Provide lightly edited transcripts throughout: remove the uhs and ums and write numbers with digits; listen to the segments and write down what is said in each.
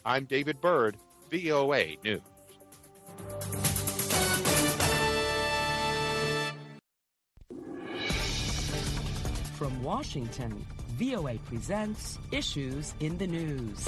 I'm David Byrd, VOA News. From Washington, VOA presents Issues in the News.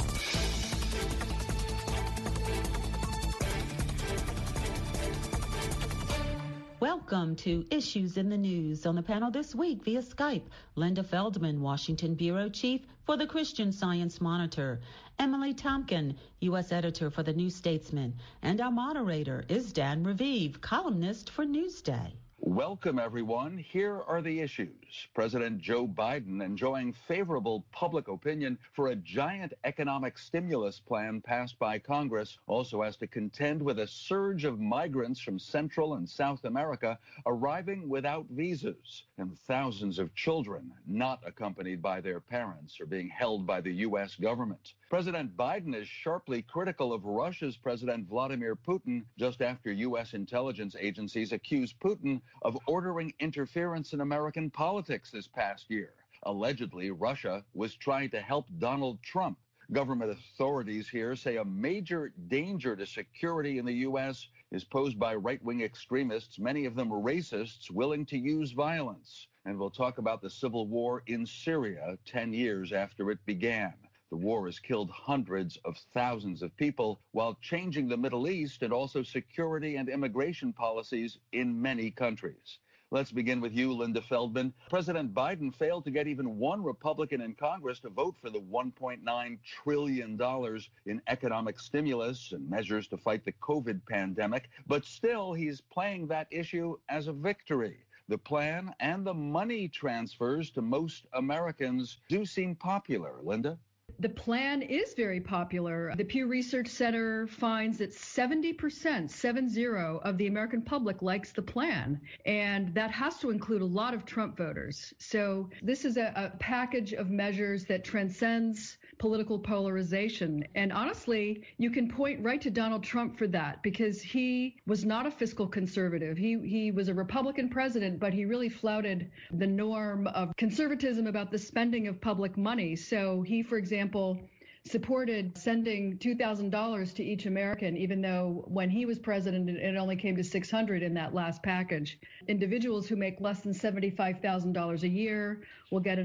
Welcome to Issues in the News. On the panel this week via Skype, Linda Feldman, Washington Bureau Chief for the Christian Science Monitor, Emily Tompkin, U.S. Editor for the New Statesman, and our moderator is Dan Raviv, columnist for Newsday. Welcome, everyone. Here are the issues. President Joe Biden enjoying favorable public opinion for a giant economic stimulus plan passed by Congress, also has to contend with a surge of migrants from Central and South America arriving without visas, and thousands of children not accompanied by their parents are being held by the U.S. government. President Biden is sharply critical of Russia's President Vladimir Putin just after U.S. intelligence agencies accused Putin of ordering interference in American politics this past year. Allegedly, Russia was trying to help Donald Trump. Government authorities here say a major danger to security in the U.S. is posed by right-wing extremists, many of them racists, willing to use violence. And we'll talk about the civil war in Syria 10 years after it began. The war has killed hundreds of thousands of people while changing the Middle East and also security and immigration policies in many countries. Let's begin with you, Linda Feldman. President Biden failed to get even one Republican in Congress to vote for the $1.9 trillion in economic stimulus and measures to fight the COVID pandemic, but still he's playing that issue as a victory. The plan and the money transfers to most Americans do seem popular. Linda? The plan is very popular. The Pew Research Center finds that 70%, 70, of the American public likes the plan. And that has to include a lot of Trump voters. So this is a package of measures that transcends political polarization. And honestly, you can point right to Donald Trump for that, because he was not a fiscal conservative. He was a Republican president, but he really flouted the norm of conservatism about the spending of public money. So he, for example, supported sending $2,000 to each American, even though when he was president, it only came to $600 in that last package. Individuals who make less than $75,000 a year will get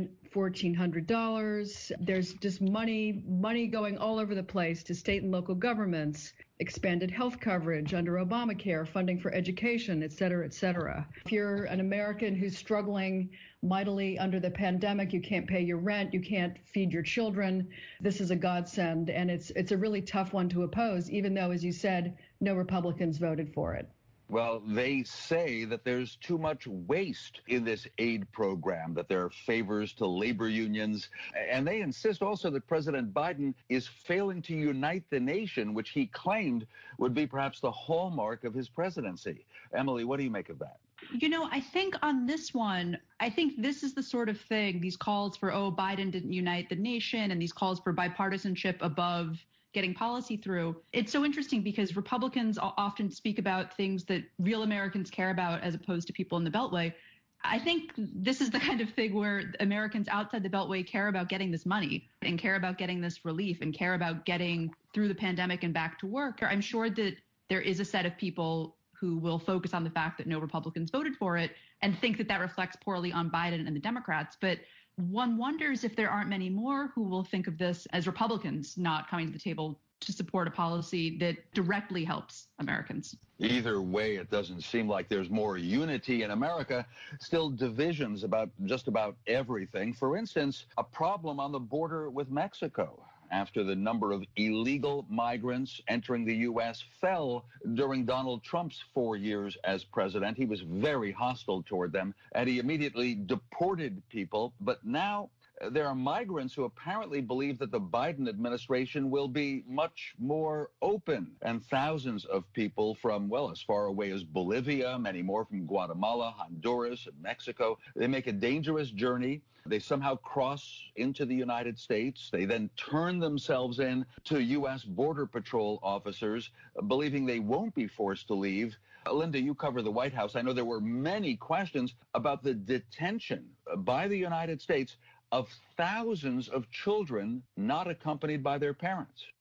$1,400. There's just money going all over the place to state and local governments, expanded health coverage under Obamacare, funding for education, et cetera, et cetera. If you're an American who's struggling mightily under the pandemic, you can't pay your rent, you can't feed your children, this is a godsend, and it's a really tough one to oppose, even though, as you said, no Republicans voted for it. Well, they say that there's too much waste in this aid program, that there are favors to labor unions. And they insist also that President Biden is failing to unite the nation, which he claimed would be perhaps the hallmark of his presidency. Emily, what do you make of that? You know, I think on this one, I think this is the sort of thing, these calls for, Biden didn't unite the nation, and these calls for bipartisanship above getting policy through. It's so interesting because Republicans often speak about things that real Americans care about as opposed to people in the Beltway. I think this is the kind of thing where Americans outside the Beltway care about getting this money and care about getting this relief and care about getting through the pandemic and back to work. I'm sure that there is a set of people who will focus on the fact that no Republicans voted for it and think that that reflects poorly on Biden and the Democrats. But one wonders if there aren't many more who will think of this as Republicans not coming to the table to support a policy that directly helps Americans. Either way, it doesn't seem like there's more unity in America. Still divisions about just about everything. For instance, a problem on the border with Mexico after the number of illegal migrants entering the U.S. fell during Donald Trump's 4 years as president. He was very hostile toward them, and he immediately deported people. But now there are migrants who apparently believe that the Biden administration will be much more open, and thousands of people from, well, as far away as Bolivia, many more from Guatemala, Honduras, and Mexico. They make a dangerous journey. They somehow cross into the United States. They then turn themselves in to U.S. Border Patrol officers, believing they won't be forced to leave. Linda, you cover the White House. I know there were many questions about the detention by the United States of thousands of children not accompanied by their parents.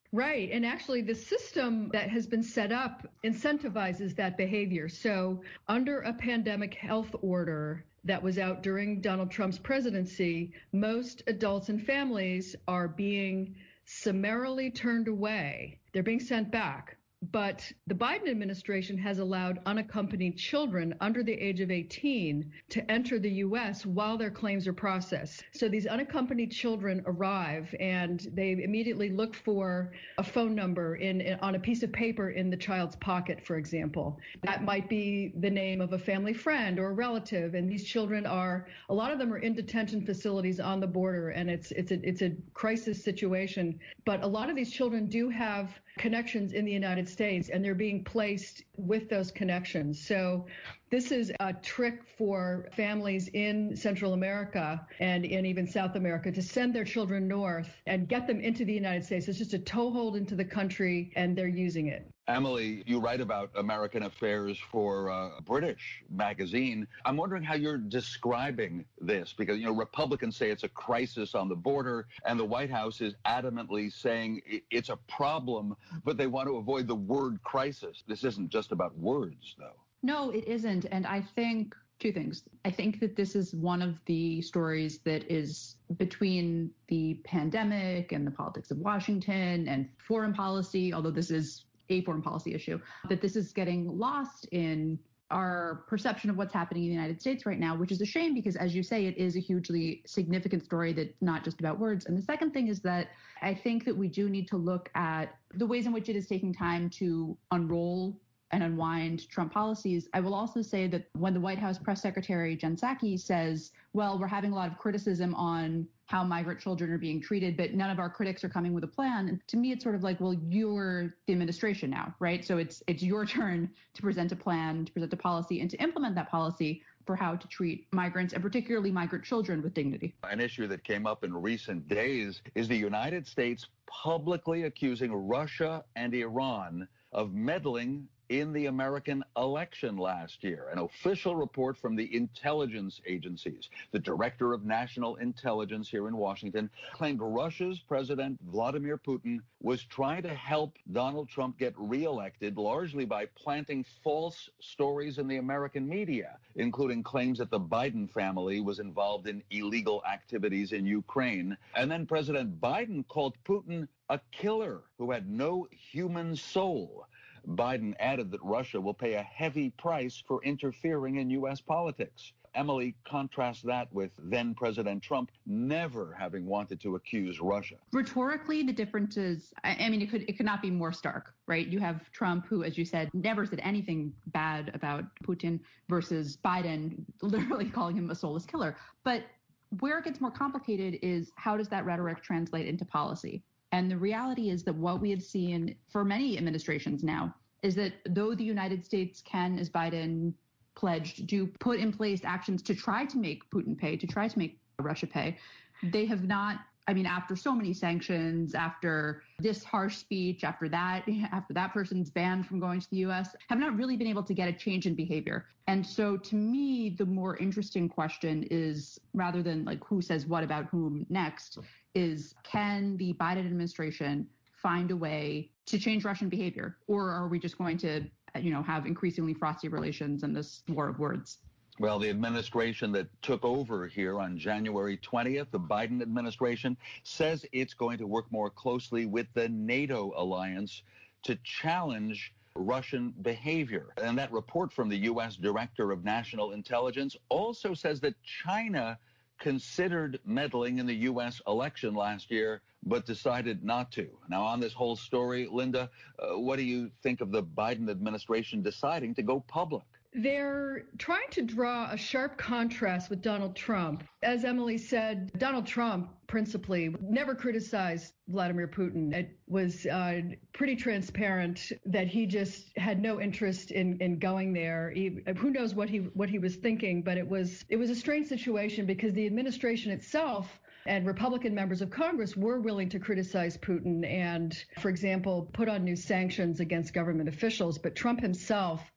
Right. And actually, the system that has been set up incentivizes that behavior. So, under a pandemic health order that was out during Donald Trump's presidency, most adults and families are being summarily turned away. They're being sent back. But the Biden administration has allowed unaccompanied children under the age of 18 to enter the U.S. while their claims are processed. So these unaccompanied children arrive and they immediately look for a phone number on a piece of paper in the child's pocket, for example. That might be the name of a family friend or a relative. And these children a lot of them are in detention facilities on the border, and it's a crisis situation. But a lot of these children do have connections in the United States, and they're being placed with those connections. So this is a trick for families in Central America and in even South America to send their children north and get them into the United States. It's just a toehold into the country, and they're using it. Emily, you write about American affairs for a British magazine. I'm wondering how you're describing this, because, Republicans say it's a crisis on the border, and the White House is adamantly saying it's a problem, but they want to avoid the word crisis. This isn't just about words, though. No, it isn't. And I think two things. I think that this is one of the stories that is between the pandemic and the politics of Washington and foreign policy, although this is a foreign policy issue, that this is getting lost in our perception of what's happening in the United States right now, which is a shame because, as you say, it is a hugely significant story that's not just about words. And the second thing is that I think that we do need to look at the ways in which it is taking time to unroll and unwind Trump policies. I will also say that when the White House press secretary Jen Psaki says, well, we're having a lot of criticism on how migrant children are being treated, but none of our critics are coming with a plan. And to me, it's sort of like, well, you're the administration now, right? So it's your turn to present a plan, to present a policy, and to implement that policy for how to treat migrants, and particularly migrant children, with dignity. An issue that came up in recent days is the United States publicly accusing Russia and Iran of meddling in the American election last year. An official report from the intelligence agencies, the director of national intelligence here in Washington, claimed Russia's President Vladimir Putin was trying to help Donald Trump get reelected, largely by planting false stories in the American media, including claims that the Biden family was involved in illegal activities in Ukraine. And then President Biden called Putin a killer who had no human soul. Biden added that Russia will pay a heavy price for interfering in U.S. politics. Emily, contrast that with then-President Trump never having wanted to accuse Russia. Rhetorically, the difference is, it could not be more stark, right? You have Trump, who, as you said, never said anything bad about Putin, versus Biden literally calling him a soulless killer. But where it gets more complicated is, how does that rhetoric translate into policy? And the reality is that what we have seen for many administrations now is that though the United States can, as Biden pledged, do put in place actions to try to make Putin pay, to try to make Russia pay, they have not, after so many sanctions, after this harsh speech, after that person's banned from going to the U.S., have not really been able to get a change in behavior. And so to me, the more interesting question is, rather than like who says what about whom next, is can the Biden administration find a way to change Russian behavior? Or are we just going to, have increasingly frosty relations and this war of words? Well, the administration that took over here on January 20th, the Biden administration, says it's going to work more closely with the NATO alliance to challenge Russian behavior. And that report from the U.S. Director of National Intelligence also says that China considered meddling in the U.S. election last year, but decided not to. Now, on this whole story, Linda, what do you think of the Biden administration deciding to go public? They're trying to draw a sharp contrast with Donald Trump. As Emily said, Donald Trump principally never criticized Vladimir Putin. It was pretty transparent that he just had no interest in going there. Who knows what he was thinking, but it was a strange situation because the administration itself and Republican members of Congress were willing to criticize Putin and, for example, put on new sanctions against government officials. But Trump himself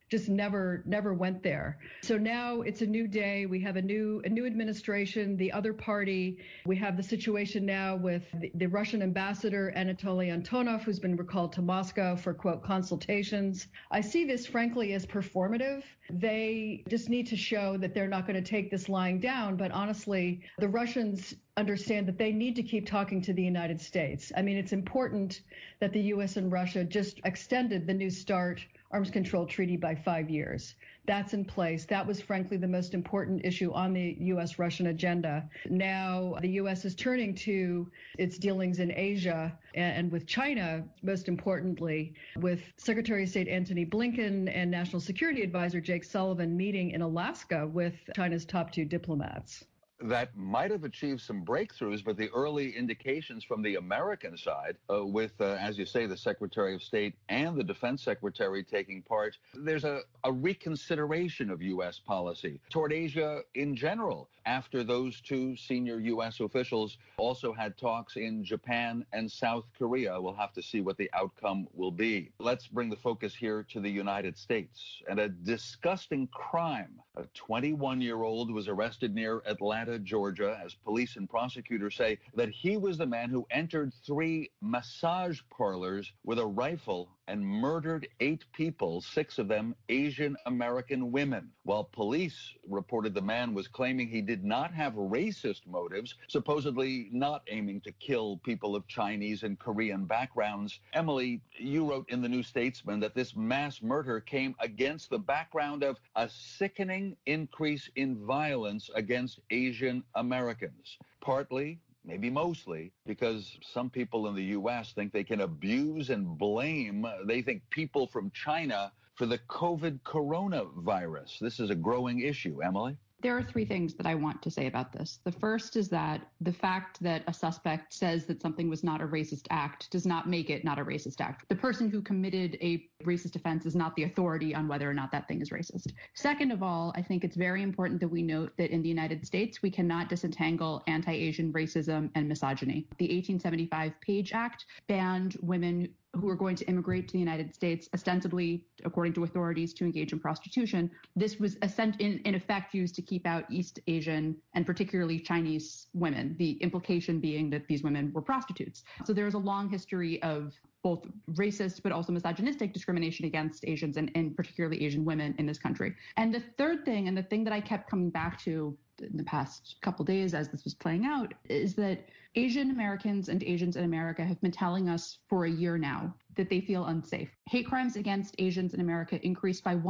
just never went there. So now it's a new day. We have a new administration, the other party. We have the situation now with the Russian ambassador, Anatoly Antonov, who's been recalled to Moscow for, quote, consultations. I see this, frankly, as performative. They just need to show that they're not going to take this lying down. But honestly, the Russians understand that they need to keep talking to the United States. I mean, it's important that the U.S. and Russia just extended the New START arms control treaty by 5 years. That's in place. That was, frankly, the most important issue on the U.S.-Russian agenda. Now, the U.S. is turning to its dealings in Asia and with China, most importantly, with Secretary of State Antony Blinken and National Security Advisor Jake Sullivan meeting in Alaska with China's top 2 diplomats. That might have achieved some breakthroughs, but the early indications from the American side, with, as you say, the Secretary of State and the Defense Secretary taking part, there's a reconsideration of U.S. policy toward Asia in general, after those 2 senior U.S. officials also had talks in Japan and South Korea. We'll have to see what the outcome will be. Let's bring the focus here to the United States and a disgusting crime. A 21-year-old was arrested near Atlanta, Georgia, as police and prosecutors say that he was the man who entered 3 massage parlors with a rifle and murdered 8 people, 6 of them Asian American women. While police reported the man was claiming he did not have racist motives, supposedly not aiming to kill people of Chinese and Korean backgrounds. Emily, you wrote in the New Statesman that this mass murder came against the background of a sickening increase in violence against Asian Americans, partly, maybe mostly, because some people in the U.S. think they can abuse and blame, they think, people from China for the COVID coronavirus. This is a growing issue. Emily? There are 3 things that I want to say about this. The first is that the fact that a suspect says that something was not a racist act does not make it not a racist act. The person who committed a racist offense is not the authority on whether or not that thing is racist. Second of all, I think it's very important that we note that in the United States, we cannot disentangle anti-Asian racism and misogyny. The 1875 Page Act banned women who are going to immigrate to the United States, ostensibly, according to authorities, to engage in prostitution. This was in effect used to keep out East Asian and particularly Chinese women, the implication being that these women were prostitutes. So there's a long history of both racist but also misogynistic discrimination against Asians and particularly Asian women in this country. And the third thing, and the thing that I kept coming back to in the past couple days as this was playing out, is that Asian Americans and Asians in America have been telling us for a year now that they feel unsafe. Hate crimes against Asians in America increased by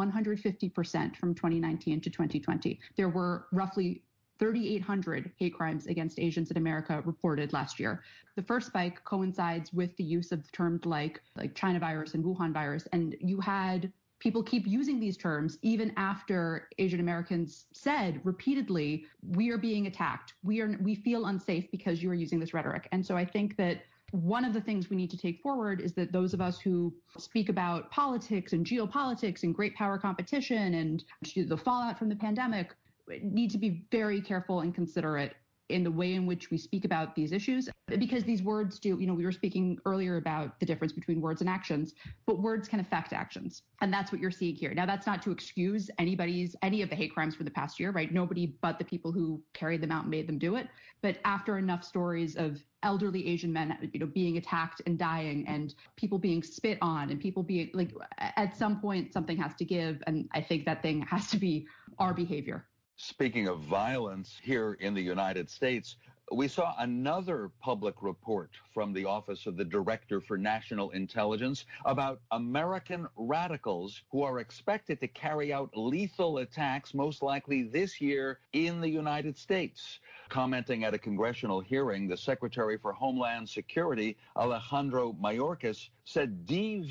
150% from 2019 to 2020. There were roughly 3,800 hate crimes against Asians in America reported last year. The first spike coincides with the use of terms like China virus and Wuhan virus, and you had people keep using these terms even after Asian Americans said repeatedly, we are being attacked. We feel unsafe because you are using this rhetoric. And so I think that one of the things we need to take forward is that those of us who speak about politics and geopolitics and great power competition and the fallout from the pandemic need to be very careful and considerate in the way in which we speak about these issues, because these words do, we were speaking earlier about the difference between words and actions, but words can affect actions. And that's what you're seeing here. Now, that's not to excuse any of the hate crimes for the past year, right? Nobody but the people who carried them out and made them do it. But after enough stories of elderly Asian men, being attacked and dying and people being spit on and people being at some point, something has to give. And I think that thing has to be our behavior. Speaking of violence here in the United States, we saw another public report from the Office of the Director for National Intelligence about American radicals who are expected to carry out lethal attacks, most likely this year in the United States. Commenting at a congressional hearing, the Secretary for Homeland Security, Alejandro Mayorkas, said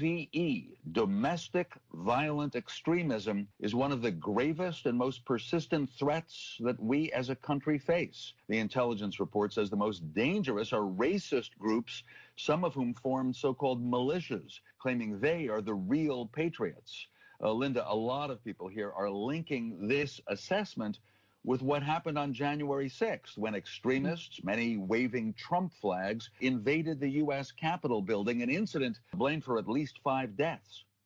DVE, domestic violent extremism, is one of the gravest and most persistent threats that we as a country face. The intelligence report says the most dangerous are racist groups, some of whom formed so-called militias, claiming they are the real patriots. Linda, a lot of people here are linking this assessment with what happened on January 6th, when extremists, many waving Trump flags, invaded the U.S. Capitol building, an incident blamed for at least 5 deaths.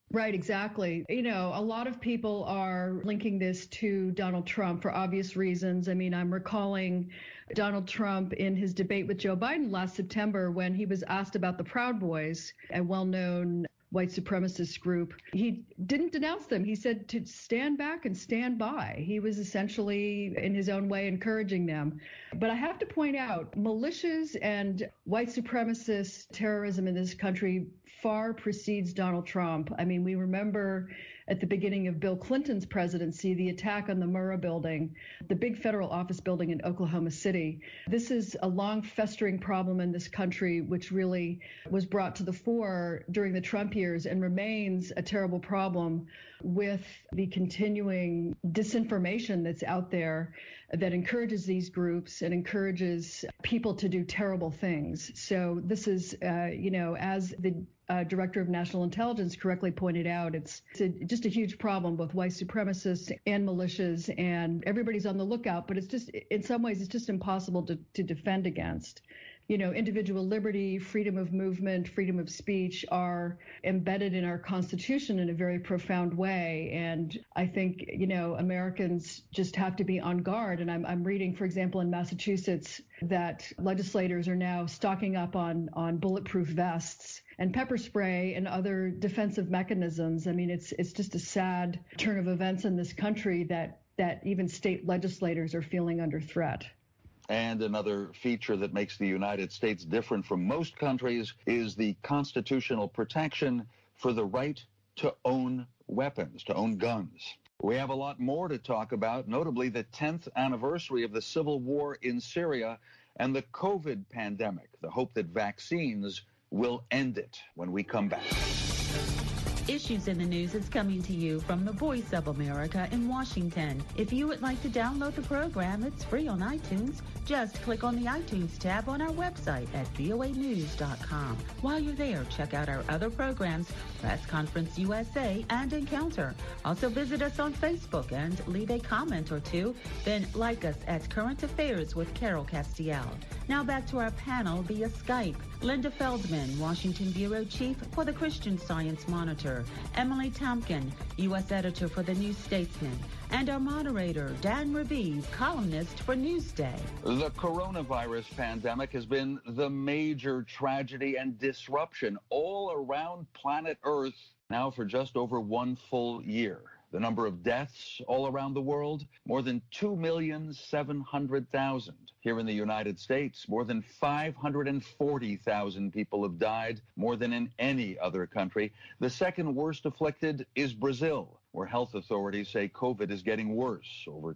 Right, exactly. You know, a lot of people are linking this to Donald Trump for obvious reasons. I mean, I'm recalling Donald Trump in his debate with Joe Biden last September when he was asked about the Proud Boys, a well-known white supremacist group. He didn't denounce them. He said to stand back and stand by. He was essentially, in his own way, encouraging them. But I have to point out, militias and white supremacist terrorism in this country far precedes Donald Trump. I mean, we remember at the beginning of Bill Clinton's presidency, the attack on the Murrah building, the big federal office building in Oklahoma City. This is a long festering problem in this country, which really was brought to the fore during the Trump years and remains a terrible problem with the continuing disinformation that's out there that encourages these groups and encourages people to do terrible things. So this is, as the Director of National Intelligence correctly pointed out, it's just a huge problem, both white supremacists and militias, and everybody's on the lookout, but it's just, in some ways, it's just impossible to defend against. You know, individual liberty, freedom of movement, freedom of speech are embedded in our Constitution in a very profound way. And I think, Americans just have to be on guard. And I'm reading, for example, in Massachusetts, that legislators are now stocking up on bulletproof vests and pepper spray and other defensive mechanisms. I mean, it's just a sad turn of events in this country that even state legislators are feeling under threat. And another feature that makes the United States different from most countries is the constitutional protection for the right to own weapons, to own guns. We have a lot more to talk about, notably the 10th anniversary of the civil war in Syria and the COVID pandemic, the hope that vaccines will end it when we come back. Issues in the News is coming to you from the Voice of America in Washington. If you would like to download the program, it's free on iTunes. Just click on the iTunes tab on our website at voanews.com. While you're there, check out our other programs, Press Conference USA and Encounter. Also visit us on Facebook and leave a comment or two. Then like us at Current Affairs with Carol Castiel. Now back to our panel via Skype. Linda Feldman, Washington Bureau Chief for the Christian Science Monitor. Emily Tompkin, U.S. Editor for the New Statesman. And our moderator, Dan Raviv, columnist for Newsday. The coronavirus pandemic has been the major tragedy and disruption all around planet Earth now for just over one full year. The number of deaths all around the world, more than 2,700,000. Here in the United States, more than 540,000 people have died, more than in any other country. The second worst afflicted is Brazil, where health authorities say COVID is getting worse. Over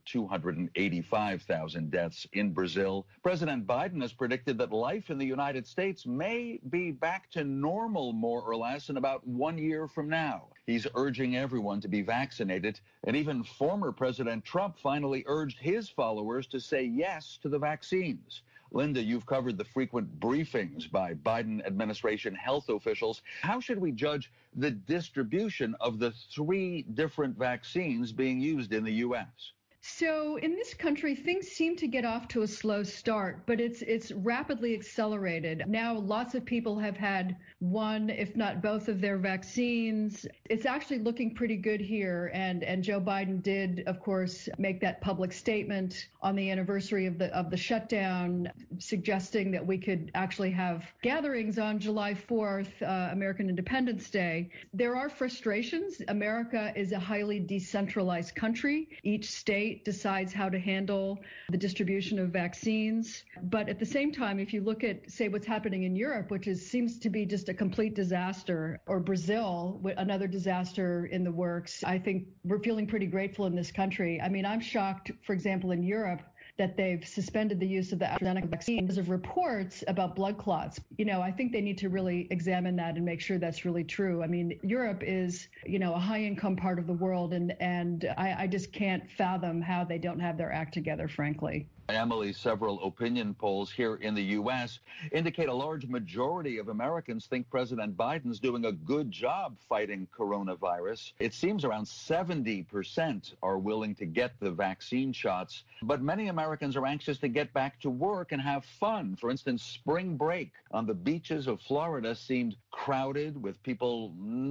285,000 deaths in Brazil. President Biden has predicted that life in the United States may be back to normal, more or less, in about 1 year from now. He's urging everyone to be vaccinated, and even former President Trump finally urged his followers to say yes to the vaccines. Linda, you've covered the frequent briefings by Biden administration health officials. How should we judge the distribution of the 3 different vaccines being used in the U.S.? So in this country, things seem to get off to a slow start, but it's rapidly accelerated. Now, lots of people have had one, if not both, of their vaccines. It's actually looking pretty good here. And Joe Biden did, of course, make that public statement on the anniversary of the shutdown, suggesting that we could actually have gatherings on July 4th, American Independence Day. There are frustrations. America is a highly decentralized country. Each state decides how to handle the distribution of vaccines. But at the same time, if you look at, say, what's happening in Europe, which seems to be just a complete disaster, or Brazil, another disaster in the works, I think we're feeling pretty grateful in this country. I mean, I'm shocked, for example, in Europe, that they've suspended the use of the AstraZeneca vaccine because of reports about blood clots. I think they need to really examine that and make sure that's really true. I mean, Europe is, a high-income part of the world, and I just can't fathom how they don't have their act together, frankly. Emily, several opinion polls here in the U.S. indicate a large majority of Americans think President Biden's doing a good job fighting coronavirus. It seems around 70% are willing to get the vaccine shots, but many Americans are anxious to get back to work and have fun. For instance, spring break on the beaches of Florida seemed crowded with people not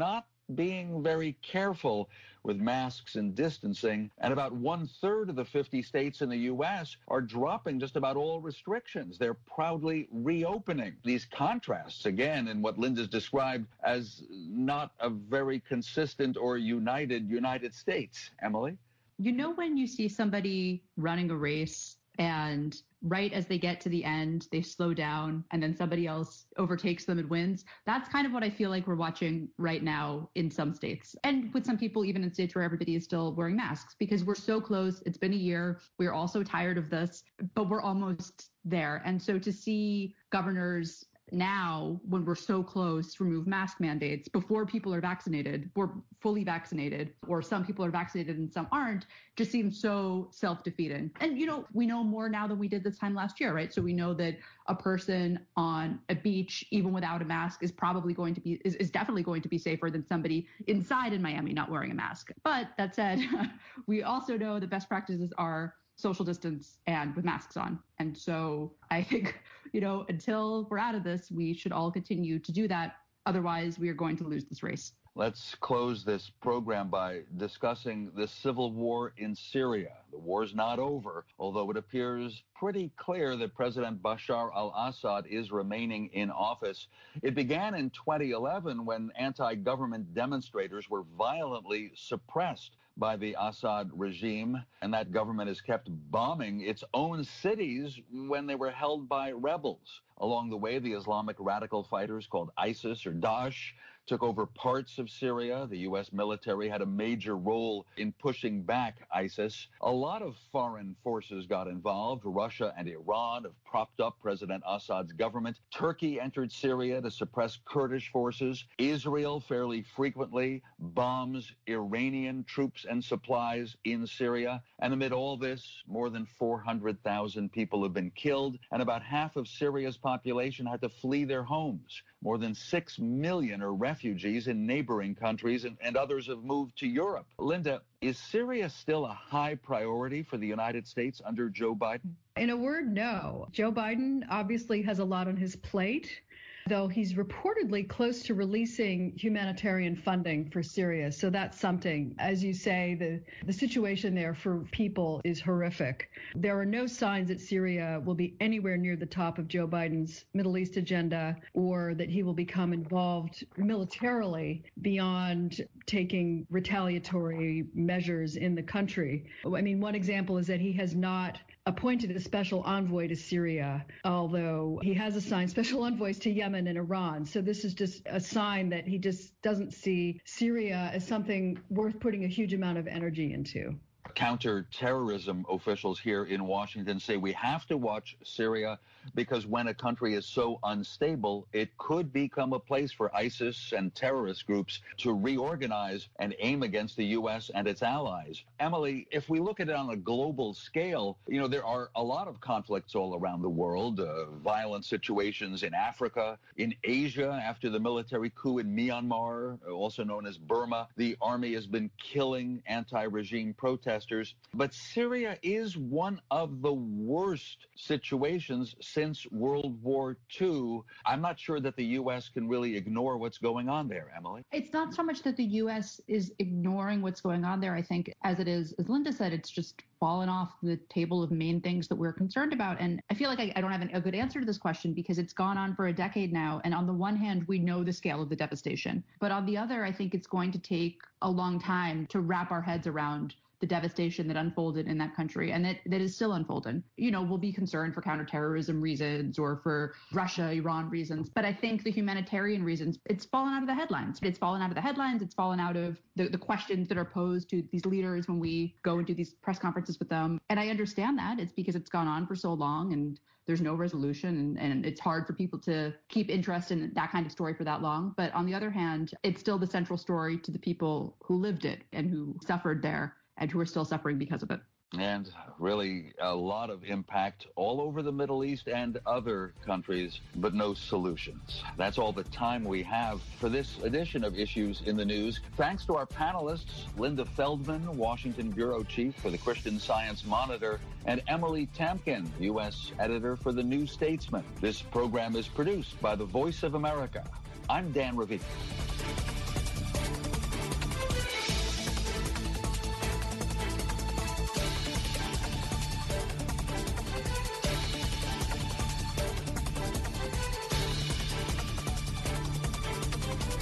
being very careful with masks and distancing, and about 1/3 of the 50 states in the U.S. are dropping just about all restrictions. They're proudly reopening. These contrasts, again, in what Linda's described as not a very consistent or united United States. Emily? You know, when you see somebody running a race and right as they get to the end, they slow down and then somebody else overtakes them and wins. That's kind of what I feel like we're watching right now in some states. And with some people, even in states where everybody is still wearing masks, because we're so close. It's been a year. We're all so tired of this, but we're almost there. And so to see governors now, when we're so close, remove mask mandates before people are vaccinated or fully vaccinated, or some people are vaccinated and some aren't, just seems so self-defeating. And, you know, we know more now than we did this time last year, right? So we know that a person on a beach, even without a mask, is probably going to be, is definitely going to be safer than somebody inside in Miami not wearing a mask. But that said, we also know the best practices are social distance and with masks on. And so I think, you know, until we're out of this, we should all continue to do that. Otherwise, we are going to lose this race. Let's close this program by discussing the civil war in Syria. The war's not over, although it appears pretty clear that President Bashar al-Assad is remaining in office. It began in 2011 when anti-government demonstrators were violently suppressed by the Assad regime, and that government has kept bombing its own cities when they were held by rebels. Along the way, the Islamic radical fighters called ISIS or Daesh took over parts of Syria. The U.S. military had a major role in pushing back ISIS. A lot of foreign forces got involved. Russia and Iran have propped up President Assad's government. Turkey entered Syria to suppress Kurdish forces. Israel fairly frequently bombs Iranian troops and supplies in Syria. And amid all this, more than 400,000 people have been killed, and about half of Syria's population had to flee their homes. More than 6 million are refugees in neighboring countries, and others have moved to Europe. Linda, is Syria still a high priority for the United States under Joe Biden? In a word, no. Joe Biden obviously has a lot on his plate, though he's reportedly close to releasing humanitarian funding for Syria. So that's something. As you say, the situation there for people is horrific. There are no signs that Syria will be anywhere near the top of Joe Biden's Middle East agenda, or that he will become involved militarily beyond taking retaliatory measures in the country. I mean, one example is that he has not appointed a special envoy to Syria, although he has assigned special envoys to Yemen and Iran. So this is just a sign that he just doesn't see Syria as something worth putting a huge amount of energy into. Counterterrorism officials here in Washington say we have to watch Syria because when a country is so unstable, it could become a place for ISIS and terrorist groups to reorganize and aim against the U.S. and its allies. Emily, if we look at it on a global scale, you know, there are a lot of conflicts all around the world, violent situations in Africa, in Asia after the military coup in Myanmar, also known as Burma. The army has been killing anti-regime protesters. But Syria is one of the worst situations since World War II. I'm not sure that the U.S. can really ignore what's going on there, Emily. It's not so much that the U.S. is ignoring what's going on there. I think, as it is, as Linda said, it's just fallen off the table of main things that we're concerned about. And I feel like I don't have a good answer to this question because it's gone on for a decade now. And on the one hand, we know the scale of the devastation. But on the other, I think it's going to take a long time to wrap our heads around the devastation that unfolded in that country and that is still unfolding. You know, we'll be concerned for counterterrorism reasons or for Russia, Iran reasons. But I think the humanitarian reasons, it's fallen out of the headlines. It's fallen out of the headlines. It's fallen out of the questions that are posed to these leaders when we go and do these press conferences with them. And I understand that. It's because it's gone on for so long and there's no resolution and it's hard for people to keep interest in that kind of story for that long. But on the other hand, it's still the central story to the people who lived it and who suffered there and who are still suffering because of it. And really a lot of impact all over the Middle East and other countries, but no solutions. That's all the time we have for this edition of Issues in the News. Thanks to our panelists, Linda Feldman, Washington Bureau Chief for the Christian Science Monitor, and Emily Tamkin, U.S. Editor for the New Statesman. This program is produced by the Voice of America. I'm Dan Ravitch.